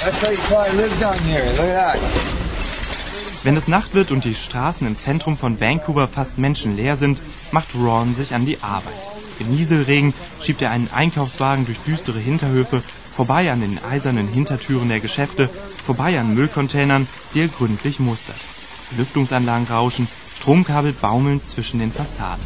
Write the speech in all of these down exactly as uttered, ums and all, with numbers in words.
Wenn es Nacht wird und die Straßen im Zentrum von Vancouver fast menschenleer sind, macht Ron sich an die Arbeit. Im Nieselregen schiebt er einen Einkaufswagen durch düstere Hinterhöfe, vorbei an den eisernen Hintertüren der Geschäfte, vorbei an Müllcontainern, die er gründlich mustert. Lüftungsanlagen rauschen, Stromkabel baumeln zwischen den Fassaden.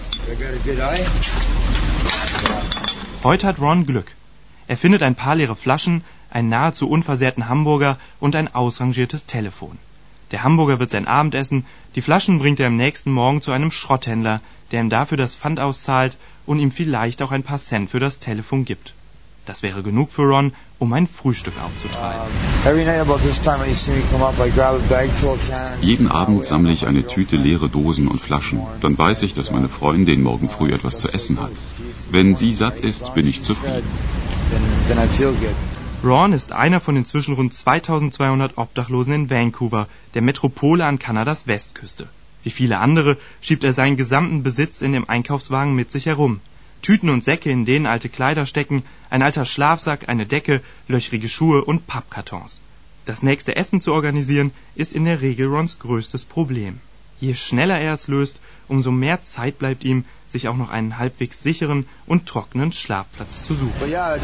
Heute hat Ron Glück. Er findet ein paar leere Flaschen, einen nahezu unversehrten Hamburger und ein ausrangiertes Telefon. Der Hamburger wird sein Abendessen, die Flaschen bringt er am nächsten Morgen zu einem Schrotthändler, der ihm dafür das Pfand auszahlt und ihm vielleicht auch ein paar Cent für das Telefon gibt. Das wäre genug für Ron, um ein Frühstück aufzutreiben. Jeden Abend sammle ich eine Tüte leere Dosen und Flaschen. Dann weiß ich, dass meine Freundin morgen früh etwas zu essen hat. Wenn sie satt ist, bin ich zufrieden. Ron ist einer von inzwischen rund zweitausendzweihundert Obdachlosen in Vancouver, der Metropole an Kanadas Westküste. Wie viele andere schiebt er seinen gesamten Besitz in dem Einkaufswagen mit sich herum. Tüten und Säcke, in denen alte Kleider stecken, ein alter Schlafsack, eine Decke, löchrige Schuhe und Pappkartons. Das nächste Essen zu organisieren, ist in der Regel Rons größtes Problem. Je schneller er es löst, umso mehr Zeit bleibt ihm, sich auch noch einen halbwegs sicheren und trockenen Schlafplatz zu suchen.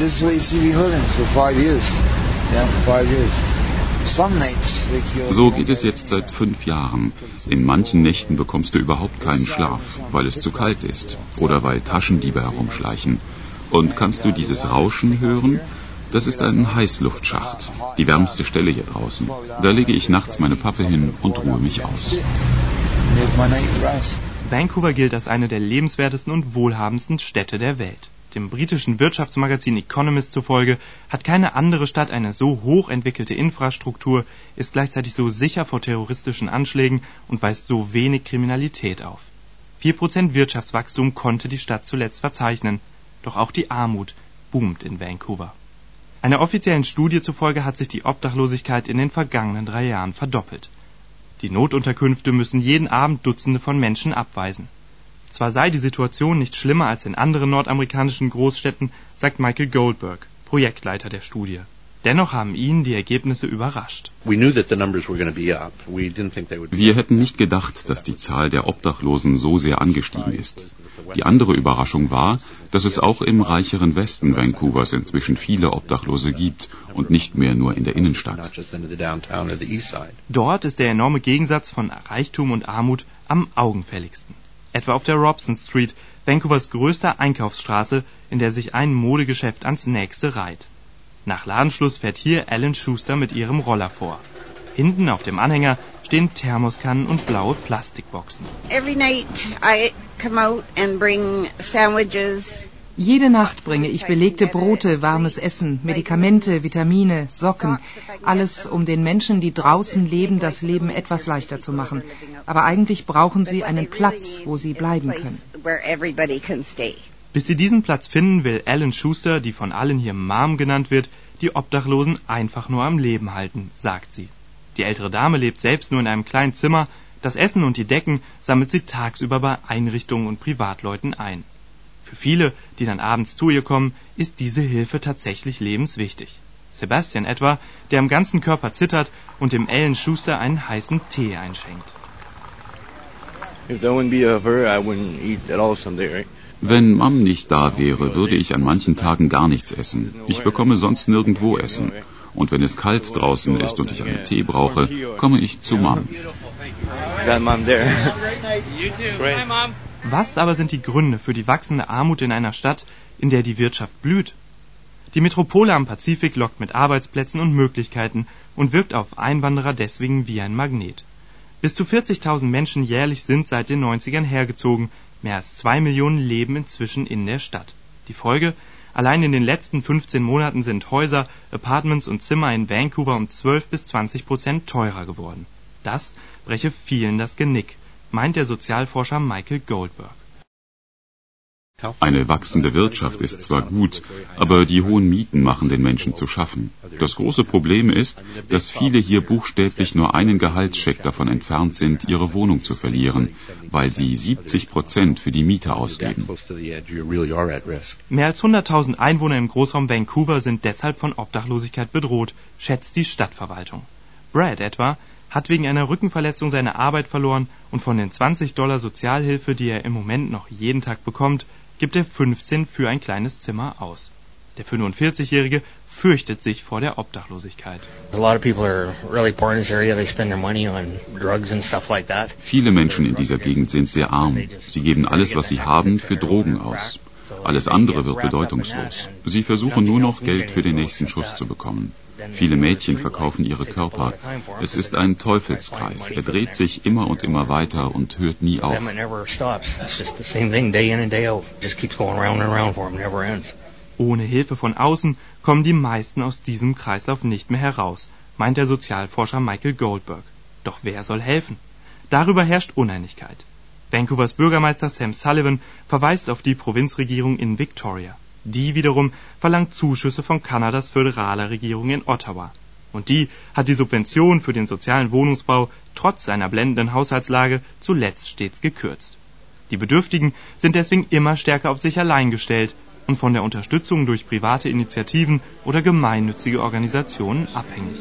So geht es jetzt seit fünf Jahren. In manchen Nächten bekommst du überhaupt keinen Schlaf, weil es zu kalt ist oder weil Taschendiebe herumschleichen. Und kannst du dieses Rauschen hören? Das ist ein Heißluftschacht, die wärmste Stelle hier draußen. Da lege ich nachts meine Pappe hin und ruhe mich aus. Vancouver gilt als eine der lebenswertesten und wohlhabendsten Städte der Welt. Dem britischen Wirtschaftsmagazin Economist zufolge hat keine andere Stadt eine so hochentwickelte Infrastruktur, ist gleichzeitig so sicher vor terroristischen Anschlägen und weist so wenig Kriminalität auf. Vier Prozent Wirtschaftswachstum konnte die Stadt zuletzt verzeichnen, doch auch die Armut boomt in Vancouver. Einer offiziellen Studie zufolge hat sich die Obdachlosigkeit in den vergangenen drei Jahren verdoppelt. Die Notunterkünfte müssen jeden Abend Dutzende von Menschen abweisen. Zwar sei die Situation nicht schlimmer als in anderen nordamerikanischen Großstädten, sagt Michael Goldberg, Projektleiter der Studie. Dennoch haben ihn die Ergebnisse überrascht. Wir hätten nicht gedacht, dass die Zahl der Obdachlosen so sehr angestiegen ist. Die andere Überraschung war, dass es auch im reicheren Westen Vancouvers inzwischen viele Obdachlose gibt und nicht mehr nur in der Innenstadt. Dort ist der enorme Gegensatz von Reichtum und Armut am augenfälligsten. Etwa auf der Robson Street, Vancouvers größter Einkaufsstraße, in der sich ein Modegeschäft ans nächste reiht. Nach Ladenschluss fährt hier Alan Schuster mit ihrem Roller vor. Hinten auf dem Anhänger stehen Thermoskannen und blaue Plastikboxen. Every night I come out and bring sandwiches. Jede Nacht bringe ich belegte Brote, warmes Essen, Medikamente, Vitamine, Socken. Alles, um den Menschen, die draußen leben, das Leben etwas leichter zu machen. Aber eigentlich brauchen sie einen Platz, wo sie bleiben können. Bis sie diesen Platz finden, will Alan Schuster, die von allen hier Mom genannt wird, die Obdachlosen einfach nur am Leben halten, sagt sie. Die ältere Dame lebt selbst nur in einem kleinen Zimmer. Das Essen und die Decken sammelt sie tagsüber bei Einrichtungen und Privatleuten ein. Für viele, die dann abends zu ihr kommen, ist diese Hilfe tatsächlich lebenswichtig. Sebastian etwa, der am ganzen Körper zittert und dem Alan Schuster einen heißen Tee einschenkt. Wenn Mom nicht da wäre, würde ich an manchen Tagen gar nichts essen. Ich bekomme sonst nirgendwo Essen. Und wenn es kalt draußen ist und ich einen Tee brauche, komme ich zu Mom. Was aber sind die Gründe für die wachsende Armut in einer Stadt, in der die Wirtschaft blüht? Die Metropole am Pazifik lockt mit Arbeitsplätzen und Möglichkeiten und wirkt auf Einwanderer deswegen wie ein Magnet. Bis zu vierzigtausend Menschen jährlich sind seit den neunzigern hergezogen, mehr als zwei Millionen leben inzwischen in der Stadt. Die Folge? Allein in den letzten fünfzehn Monaten sind Häuser, Apartments und Zimmer in Vancouver um zwölf bis zwanzig Prozent teurer geworden. Das breche vielen das Genick, meint der Sozialforscher Michael Goldberg. Eine wachsende Wirtschaft ist zwar gut, aber die hohen Mieten machen den Menschen zu schaffen. Das große Problem ist, dass viele hier buchstäblich nur einen Gehaltscheck davon entfernt sind, ihre Wohnung zu verlieren, weil sie siebzig Prozent für die Miete ausgeben. Mehr als hunderttausend Einwohner im Großraum Vancouver sind deshalb von Obdachlosigkeit bedroht, schätzt die Stadtverwaltung. Brad etwa hat wegen einer Rückenverletzung seine Arbeit verloren und von den zwanzig Dollar Sozialhilfe, die er im Moment noch jeden Tag bekommt, gibt er fünfzehn für ein kleines Zimmer aus. Der fünfundvierzigjährige fürchtet sich vor der Obdachlosigkeit. Viele Menschen in dieser Gegend sind sehr arm. Sie geben alles, was sie haben, für Drogen aus. Alles andere wird bedeutungslos. Sie versuchen nur noch, Geld für den nächsten Schuss zu bekommen. Viele Mädchen verkaufen ihre Körper. Es ist ein Teufelskreis. Er dreht sich immer und immer weiter und hört nie auf. Ohne Hilfe von außen kommen die meisten aus diesem Kreislauf nicht mehr heraus, meint der Sozialforscher Michael Goldberg. Doch wer soll helfen? Darüber herrscht Uneinigkeit. Vancouvers Bürgermeister Sam Sullivan verweist auf die Provinzregierung in Victoria. Die wiederum verlangt Zuschüsse von Kanadas föderaler Regierung in Ottawa. Und die hat die Subvention für den sozialen Wohnungsbau trotz seiner blendenden Haushaltslage zuletzt stets gekürzt. Die Bedürftigen sind deswegen immer stärker auf sich allein gestellt und von der Unterstützung durch private Initiativen oder gemeinnützige Organisationen abhängig.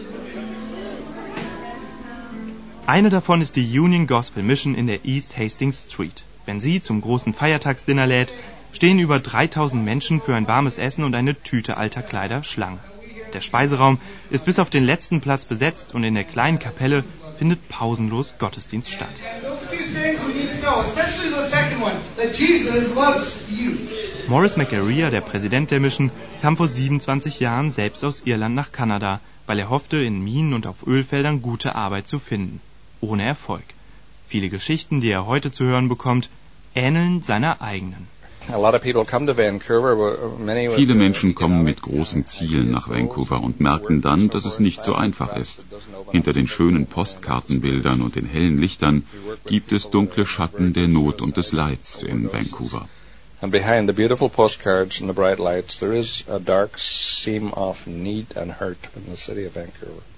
Eine davon ist die Union Gospel Mission in der East Hastings Street. Wenn sie zum großen Feiertagsdinner lädt, stehen über dreitausend Menschen für ein warmes Essen und eine Tüte alter Kleider Schlange. Der Speiseraum ist bis auf den letzten Platz besetzt und in der kleinen Kapelle findet pausenlos Gottesdienst statt. Maurice McArea, der Präsident der Mission, kam vor siebenundzwanzig Jahren selbst aus Irland nach Kanada, weil er hoffte, in Minen und auf Ölfeldern gute Arbeit zu finden. Ohne Erfolg. Viele Geschichten, die er heute zu hören bekommt, ähneln seiner eigenen. Viele Menschen kommen mit großen Zielen nach Vancouver und merken dann, dass es nicht so einfach ist. Hinter den schönen Postkartenbildern und den hellen Lichtern gibt es dunkle Schatten der Not und des Leids in Vancouver. And behind the beautiful postcards and the bright lights, there is a dark seam of need and hurt in the city of Vancouver.